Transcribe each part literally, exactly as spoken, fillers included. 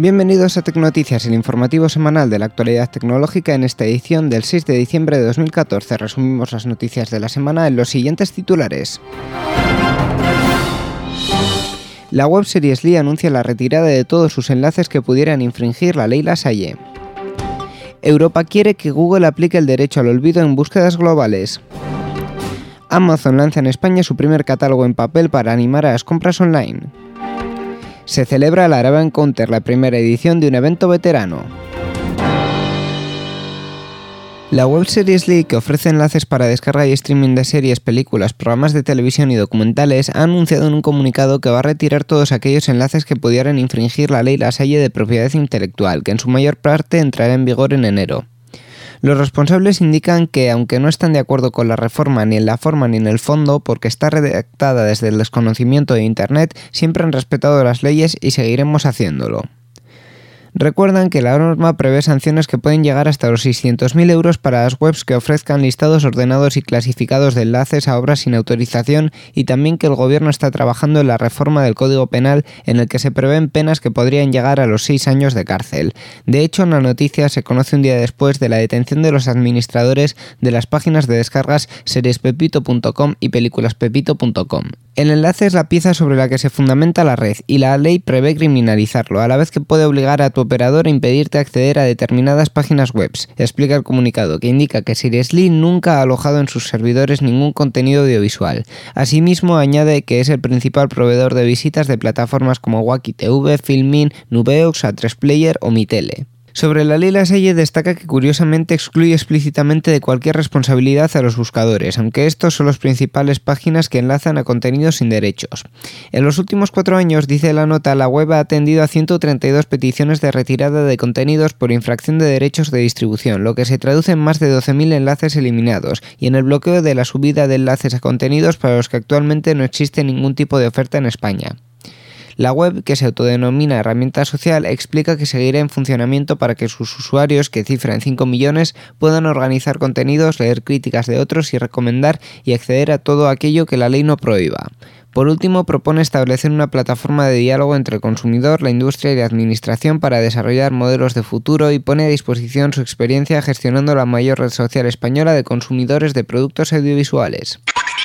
Bienvenidos a Tecnoticias, el informativo semanal de la actualidad tecnológica. En esta edición del seis de diciembre de dos mil catorce resumimos las noticias de la semana en los siguientes titulares. La web Seriously anuncia la retirada de todos sus enlaces que pudieran infringir la ley Lasalle. Europa quiere que Google aplique el derecho al olvido en búsquedas globales. Amazon lanza en España su primer catálogo en papel para animar a las compras online. Se celebra la Araba Encounter, la primera edición de un evento veterano. La web Seriously, que ofrece enlaces para descarga y streaming de series, películas, programas de televisión y documentales, ha anunciado en un comunicado que va a retirar todos aquellos enlaces que pudieran infringir la ley Lasalle de propiedad intelectual, que en su mayor parte entrará en vigor en enero. Los responsables indican que, aunque no están de acuerdo con la reforma ni en la forma ni en el fondo, porque está redactada desde el desconocimiento de Internet, siempre han respetado las leyes y seguiremos haciéndolo. Recuerdan que la norma prevé sanciones que pueden llegar hasta los seiscientos mil euros para las webs que ofrezcan listados ordenados y clasificados de enlaces a obras sin autorización, y también que el gobierno está trabajando en la reforma del Código Penal en el que se prevén penas que podrían llegar a los seis años de cárcel. De hecho, en la noticia se conoce un día después de la detención de los administradores de las páginas de descargas series pepito punto com y películas pepito punto com. El enlace es la pieza sobre la que se fundamenta la red y la ley prevé criminalizarlo, a la vez que puede obligar a tu operador a impedirte acceder a determinadas páginas web, explica el comunicado, que indica que Seriously nunca ha alojado en sus servidores ningún contenido audiovisual. Asimismo, añade que es el principal proveedor de visitas de plataformas como Wacky T V, Filmin, Nubeox, A tres Player o Mitele. Sobre la ley Lasalle destaca que curiosamente excluye explícitamente de cualquier responsabilidad a los buscadores, aunque estos son las principales páginas que enlazan a contenidos sin derechos. En los últimos cuatro años, dice la nota, la web ha atendido a ciento treinta y dos peticiones de retirada de contenidos por infracción de derechos de distribución, lo que se traduce en más de doce mil enlaces eliminados, y en el bloqueo de la subida de enlaces a contenidos para los que actualmente no existe ningún tipo de oferta en España. La web, que se autodenomina herramienta social, explica que seguirá en funcionamiento para que sus usuarios, que cifran cinco millones, puedan organizar contenidos, leer críticas de otros y recomendar y acceder a todo aquello que la ley no prohíba. Por último, propone establecer una plataforma de diálogo entre el consumidor, la industria y la administración para desarrollar modelos de futuro, y pone a disposición su experiencia gestionando la mayor red social española de consumidores de productos audiovisuales.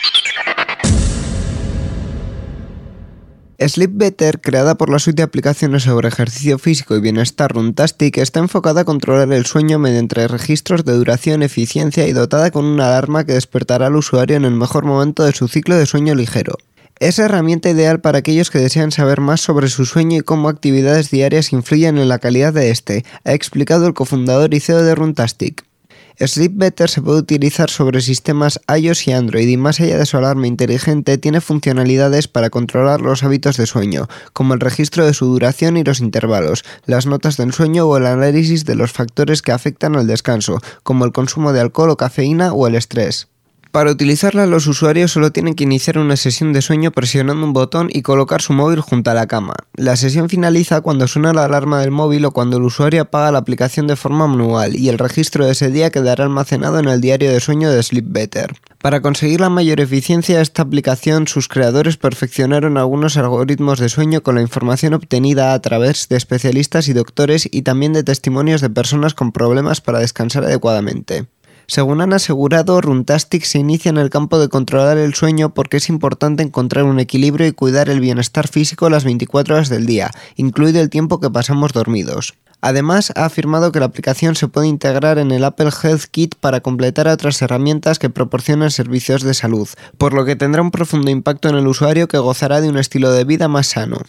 Sleep Better, creada por la suite de aplicaciones sobre ejercicio físico y bienestar Runtastic, está enfocada a controlar el sueño mediante registros de duración, eficiencia y dotada con una alarma que despertará al usuario en el mejor momento de su ciclo de sueño ligero. Es herramienta ideal para aquellos que desean saber más sobre su sueño y cómo actividades diarias influyen en la calidad de este, ha explicado el cofundador y C E O de Runtastic. Sleep Better se puede utilizar sobre sistemas iOS y Android, y más allá de su alarma inteligente tiene funcionalidades para controlar los hábitos de sueño, como el registro de su duración y los intervalos, las notas del sueño o el análisis de los factores que afectan al descanso, como el consumo de alcohol o cafeína o el estrés. Para utilizarla, los usuarios solo tienen que iniciar una sesión de sueño presionando un botón y colocar su móvil junto a la cama. La sesión finaliza cuando suena la alarma del móvil o cuando el usuario apaga la aplicación de forma manual, y el registro de ese día quedará almacenado en el diario de sueño de Sleep Better. Para conseguir la mayor eficiencia de esta aplicación, sus creadores perfeccionaron algunos algoritmos de sueño con la información obtenida a través de especialistas y doctores, y también de testimonios de personas con problemas para descansar adecuadamente. Según han asegurado, Runtastic se inicia en el campo de controlar el sueño porque es importante encontrar un equilibrio y cuidar el bienestar físico las veinticuatro horas del día, incluido el tiempo que pasamos dormidos. Además, ha afirmado que la aplicación se puede integrar en el Apple Health Kit para completar a otras herramientas que proporcionan servicios de salud, por lo que tendrá un profundo impacto en el usuario, que gozará de un estilo de vida más sano.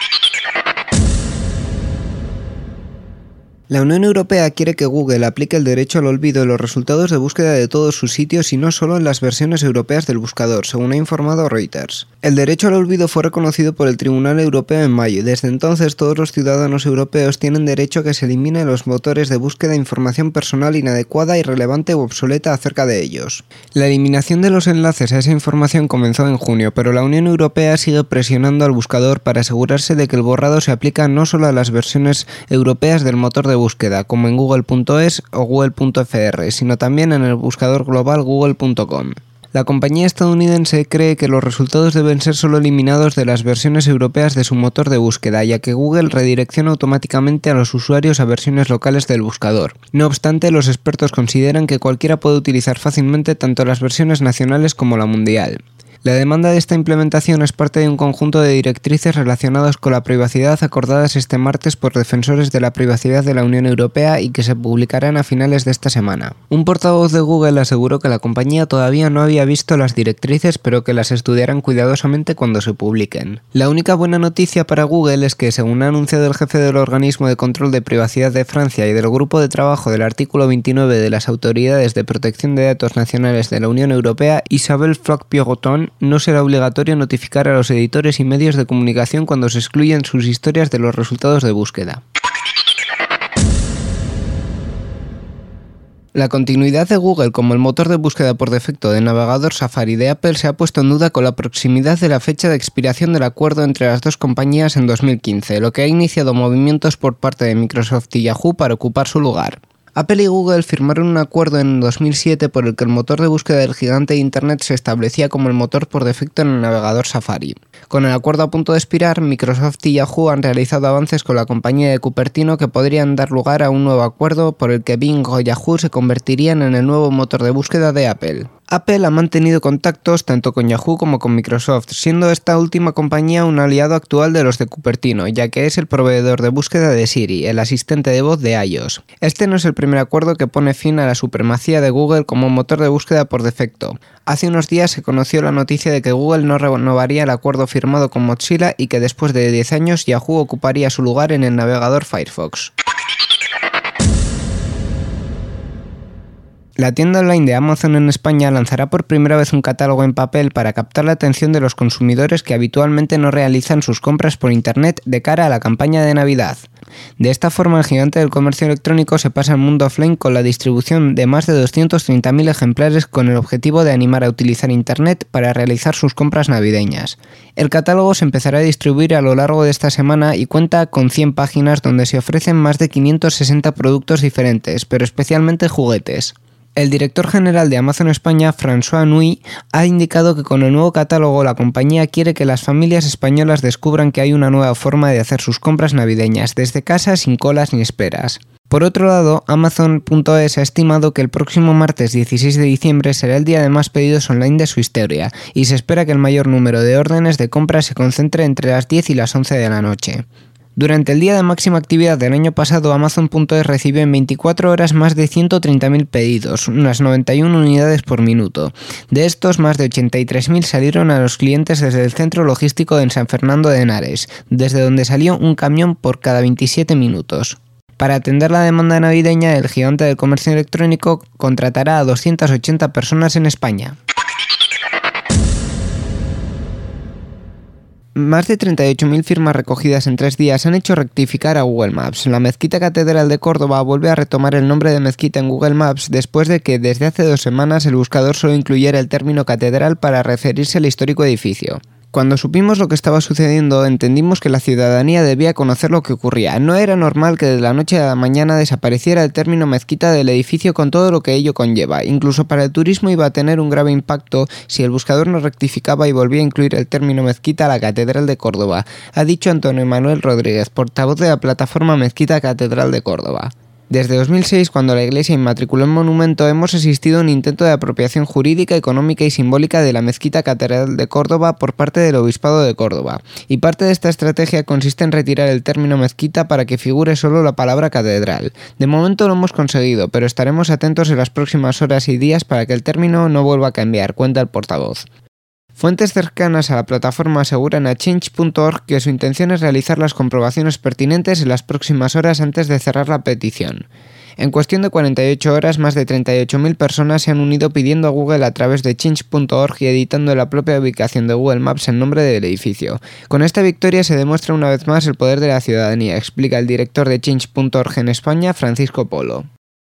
La Unión Europea quiere que Google aplique el derecho al olvido en los resultados de búsqueda de todos sus sitios y no solo en las versiones europeas del buscador, según ha informado Reuters. El derecho al olvido fue reconocido por el Tribunal Europeo en mayo, y desde entonces todos los ciudadanos europeos tienen derecho a que se eliminen los motores de búsqueda información personal inadecuada, irrelevante u obsoleta acerca de ellos. La eliminación de los enlaces a esa información comenzó en junio, pero la Unión Europea sigue presionando al buscador para asegurarse de que el borrado se aplica no solo a las versiones europeas del motor de búsqueda, como en Google punto es o Google punto F R, sino también en el buscador global Google punto com. La compañía estadounidense cree que los resultados deben ser solo eliminados de las versiones europeas de su motor de búsqueda, ya que Google redirecciona automáticamente a los usuarios a versiones locales del buscador. No obstante, los expertos consideran que cualquiera puede utilizar fácilmente tanto las versiones nacionales como la mundial. La demanda de esta implementación es parte de un conjunto de directrices relacionadas con la privacidad acordadas este martes por defensores de la privacidad de la Unión Europea y que se publicarán a finales de esta semana. Un portavoz de Google aseguró que la compañía todavía no había visto las directrices, pero que las estudiarán cuidadosamente cuando se publiquen. La única buena noticia para Google es que, según ha anunciado el jefe del organismo de control de privacidad de Francia y del grupo de trabajo del artículo veintinueve de las autoridades de protección de datos nacionales de la Unión Europea, Isabelle Floch-Piroton, no será obligatorio notificar a los editores y medios de comunicación cuando se excluyen sus historias de los resultados de búsqueda. La continuidad de Google como el motor de búsqueda por defecto del navegador Safari de Apple se ha puesto en duda con la proximidad de la fecha de expiración del acuerdo entre las dos compañías en dos mil quince, lo que ha iniciado movimientos por parte de Microsoft y Yahoo para ocupar su lugar. Apple y Google firmaron un acuerdo en dos mil siete por el que el motor de búsqueda del gigante de Internet se establecía como el motor por defecto en el navegador Safari. Con el acuerdo a punto de expirar, Microsoft y Yahoo han realizado avances con la compañía de Cupertino que podrían dar lugar a un nuevo acuerdo por el que Bing o Yahoo se convertirían en el nuevo motor de búsqueda de Apple. Apple ha mantenido contactos tanto con Yahoo como con Microsoft, siendo esta última compañía un aliado actual de los de Cupertino, ya que es el proveedor de búsqueda de Siri, el asistente de voz de iOS. Este no es el primer acuerdo que pone fin a la supremacía de Google como motor de búsqueda por defecto. Hace unos días se conoció la noticia de que Google no renovaría el acuerdo firmado con Mozilla y que después de diez años Yahoo ocuparía su lugar en el navegador Firefox. La tienda online de Amazon en España lanzará por primera vez un catálogo en papel para captar la atención de los consumidores que habitualmente no realizan sus compras por Internet de cara a la campaña de Navidad. De esta forma, el gigante del comercio electrónico se pasa al mundo offline con la distribución de más de doscientos treinta mil ejemplares con el objetivo de animar a utilizar Internet para realizar sus compras navideñas. El catálogo se empezará a distribuir a lo largo de esta semana y cuenta con cien páginas donde se ofrecen más de quinientos sesenta productos diferentes, pero especialmente juguetes. El director general de Amazon España, François Nui, ha indicado que con el nuevo catálogo la compañía quiere que las familias españolas descubran que hay una nueva forma de hacer sus compras navideñas, desde casa sin colas ni esperas. Por otro lado, Amazon punto es ha estimado que el próximo martes dieciséis de diciembre será el día de más pedidos online de su historia, y se espera que el mayor número de órdenes de compra se concentre entre las diez y las once de la noche. Durante el día de máxima actividad del año pasado, Amazon punto es recibió en veinticuatro horas más de ciento treinta mil pedidos, unas noventa y una unidades por minuto. De estos, más de ochenta y tres mil salieron a los clientes desde el centro logístico de San Fernando de Henares, desde donde salió un camión por cada veintisiete minutos. Para atender la demanda navideña, el gigante del comercio electrónico contratará a doscientas ochenta personas en España. Más de treinta y ocho mil firmas recogidas en tres días han hecho rectificar a Google Maps. La Mezquita Catedral de Córdoba vuelve a retomar el nombre de mezquita en Google Maps después de que desde hace dos semanas el buscador solo incluyera el término catedral para referirse al histórico edificio. Cuando supimos lo que estaba sucediendo, entendimos que la ciudadanía debía conocer lo que ocurría. No era normal que de la noche a la mañana desapareciera el término mezquita del edificio con todo lo que ello conlleva. Incluso para el turismo iba a tener un grave impacto si el buscador no rectificaba y volvía a incluir el término mezquita a la Catedral de Córdoba, ha dicho Antonio Manuel Rodríguez, portavoz de la plataforma Mezquita Catedral de Córdoba. Desde dos mil seis, cuando la Iglesia inmatriculó el monumento, hemos asistido a un intento de apropiación jurídica, económica y simbólica de la Mezquita Catedral de Córdoba por parte del Obispado de Córdoba. Y parte de esta estrategia consiste en retirar el término mezquita para que figure solo la palabra catedral. De momento lo hemos conseguido, pero estaremos atentos en las próximas horas y días para que el término no vuelva a cambiar, cuenta el portavoz. Fuentes cercanas a la plataforma aseguran a change punto org que su intención es realizar las comprobaciones pertinentes en las próximas horas antes de cerrar la petición. En cuestión de cuarenta y ocho horas, más de treinta y ocho mil personas se han unido pidiendo a Google a través de change punto org y editando la propia ubicación de Google Maps en nombre del edificio. Con esta victoria se demuestra una vez más el poder de la ciudadanía, explica el director de change punto org en España, Francisco Polo.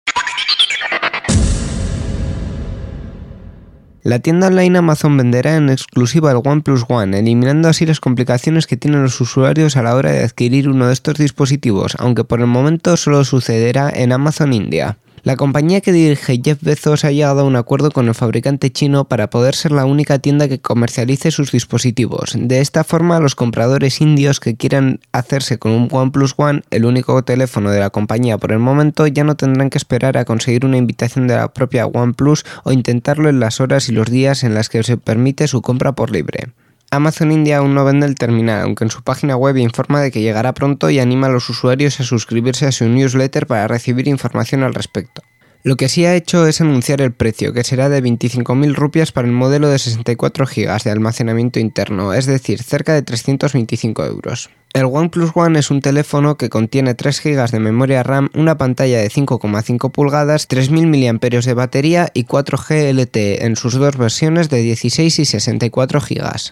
La tienda online Amazon venderá en exclusiva el OnePlus One, eliminando así las complicaciones que tienen los usuarios a la hora de adquirir uno de estos dispositivos, aunque por el momento solo sucederá en Amazon India. La compañía que dirige Jeff Bezos ha llegado a un acuerdo con el fabricante chino para poder ser la única tienda que comercialice sus dispositivos. De esta forma, los compradores indios que quieran hacerse con un OnePlus One, el único teléfono de la compañía por el momento, ya no tendrán que esperar a conseguir una invitación de la propia OnePlus o intentarlo en las horas y los días en las que se permite su compra por libre. Amazon India aún no vende el terminal, aunque en su página web informa de que llegará pronto y anima a los usuarios a suscribirse a su newsletter para recibir información al respecto. Lo que sí ha hecho es anunciar el precio, que será de veinticinco mil rupias para el modelo de sesenta y cuatro gigas de almacenamiento interno, es decir, cerca de trescientos veinticinco euros. El OnePlus One es un teléfono que contiene tres gigas de memoria RAM, una pantalla de cinco coma cinco pulgadas, tres mil miliamperios hora de batería y cuatro G L T E en sus dos versiones de dieciséis y sesenta y cuatro gigas.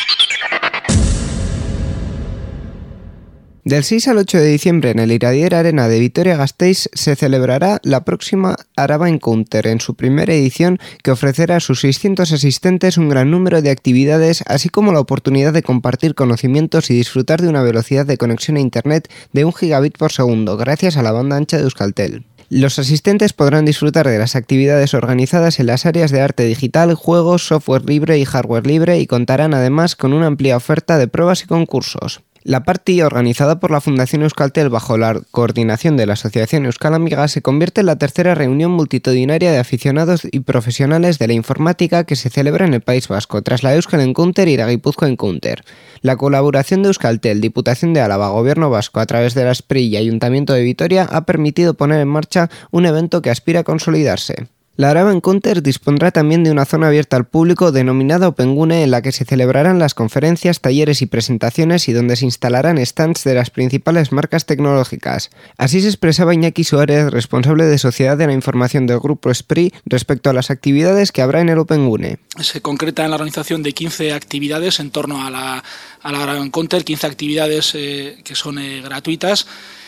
Del seis al ocho de diciembre en el Iradier Arena de Vitoria-Gasteiz se celebrará la próxima Araba Encounter en su primera edición, que ofrecerá a sus seiscientos asistentes un gran número de actividades, así como la oportunidad de compartir conocimientos y disfrutar de una velocidad de conexión a internet de un gigabit por segundo gracias a la banda ancha de Euskaltel. Los asistentes podrán disfrutar de las actividades organizadas en las áreas de arte digital, juegos, software libre y hardware libre y contarán además con una amplia oferta de pruebas y concursos. La party, organizada por la Fundación Euskaltel bajo la coordinación de la Asociación Euskal Amiga, se convierte en la tercera reunión multitudinaria de aficionados y profesionales de la informática que se celebra en el País Vasco, tras la Euskal Encounter y la Guipúzcoa Encounter. La colaboración de Euskaltel, Diputación de Álava, Gobierno Vasco, a través de la S P R I y Ayuntamiento de Vitoria, ha permitido poner en marcha un evento que aspira a consolidarse. La Araba Encounter dispondrá también de una zona abierta al público denominada OpenGune, en la que se celebrarán las conferencias, talleres y presentaciones y donde se instalarán stands de las principales marcas tecnológicas. Así se expresaba Iñaki Suárez, responsable de Sociedad de la Información del Grupo S P R I, respecto a las actividades que habrá en el OpenGune. Se concreta en la organización de quince actividades en torno a la, a la Araba Encounter, quince actividades eh, que son eh, gratuitas,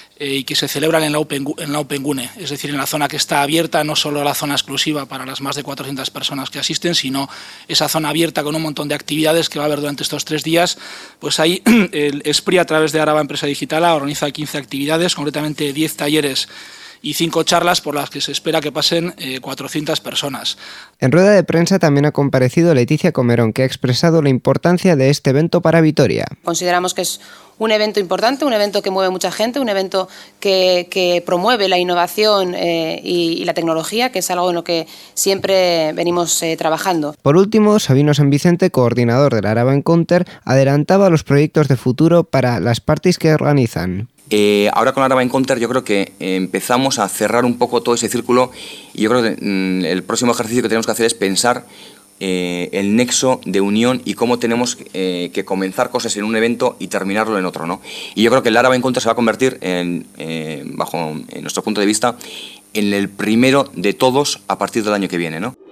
y que se celebran en la, Open, en la OpenGune, es decir, en la zona que está abierta, no solo la zona exclusiva para las más de cuatrocientas personas que asisten, sino esa zona abierta con un montón de actividades que va a haber durante estos tres días. Pues ahí el S P R I, a través de Araba Empresa Digital, organiza quince actividades, concretamente diez talleres y cinco charlas por las que se espera que pasen eh, cuatrocientas personas. En rueda de prensa también ha comparecido Leticia Comerón, que ha expresado la importancia de este evento para Vitoria. Consideramos que es un evento importante, un evento que mueve mucha gente, un evento que, que promueve la innovación eh, y, y la tecnología, que es algo en lo que siempre venimos eh, trabajando. Por último, Sabino San Vicente, coordinador de la Araba Encounter, adelantaba los proyectos de futuro para las parties que organizan. Eh, ahora con la Araba Encounter yo creo que eh, empezamos a cerrar un poco todo ese círculo y yo creo que mm, el próximo ejercicio que tenemos que hacer es pensar eh, el nexo de unión y cómo tenemos eh, que comenzar cosas en un evento y terminarlo en otro, ¿no? Y yo creo que la Araba Encounter se va a convertir, en, eh, bajo en nuestro punto de vista, en el primero de todos a partir del año que viene, ¿no?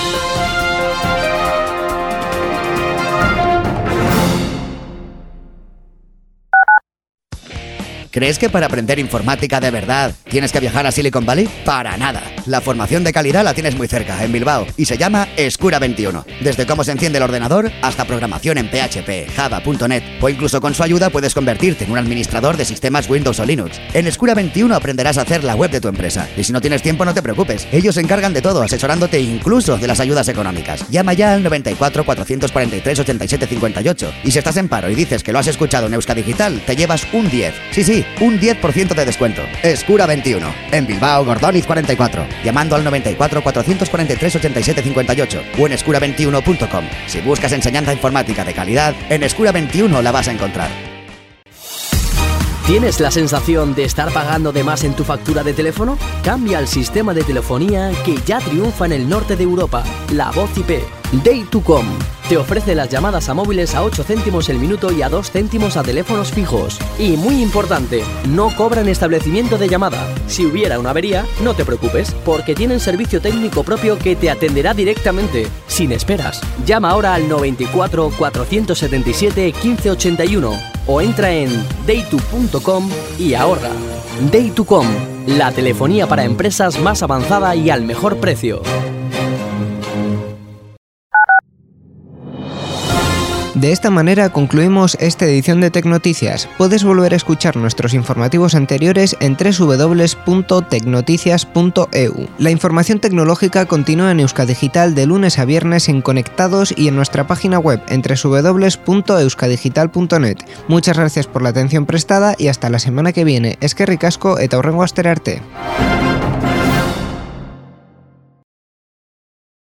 ¿Crees que para aprender informática de verdad tienes que viajar a Silicon Valley? Para nada. La formación de calidad la tienes muy cerca, en Bilbao, y se llama Escura veintiuno. Desde cómo se enciende el ordenador hasta programación en P H P, Java punto net, o incluso con su ayuda puedes convertirte en un administrador de sistemas Windows o Linux. En Escura veintiuno aprenderás a hacer la web de tu empresa. Y si no tienes tiempo, no te preocupes. Ellos se encargan de todo, asesorándote incluso de las ayudas económicas. Llama ya al noventa y cuatro, cuatrocientos cuarenta y tres, ochenta y siete cincuenta y ocho. Y si estás en paro y dices que lo has escuchado en Euskadigital, te llevas un diez. Sí, sí. Un diez por ciento de descuento. Escura veintiuno. En Bilbao, Gordóniz cuarenta y cuatro. Llamando al noventa y cuatro, cuatrocientos cuarenta y tres, ochenta y siete cincuenta y ocho o en escura veintiuno punto com. Si buscas enseñanza informática de calidad, en Escura veintiuno la vas a encontrar. ¿Tienes la sensación de estar pagando de más en tu factura de teléfono? Cambia el sistema de telefonía que ya triunfa en el norte de Europa, la Voz I P. Day to Com te ofrece las llamadas a móviles a ocho céntimos el minuto y a dos céntimos a teléfonos fijos. Y muy importante, no cobran establecimiento de llamada. Si hubiera una avería, no te preocupes, porque tienen servicio técnico propio que te atenderá directamente, sin esperas. Llama ahora al noventa y cuatro, cuatrocientos setenta y siete, quince ochenta y uno o entra en day two punto com y ahorra. Day to Com, la telefonía para empresas más avanzada y al mejor precio. De esta manera concluimos esta edición de Tecnoticias. Puedes volver a escuchar nuestros informativos anteriores en doble u doble u doble u punto tecnoticias punto e u. La información tecnológica continúa en Euskadigital de lunes a viernes en Conectados y en nuestra página web en doble u doble u doble u punto euskadigital punto net. Muchas gracias por la atención prestada y hasta la semana que viene. Eskerrik asko eta hurrengo astera arte.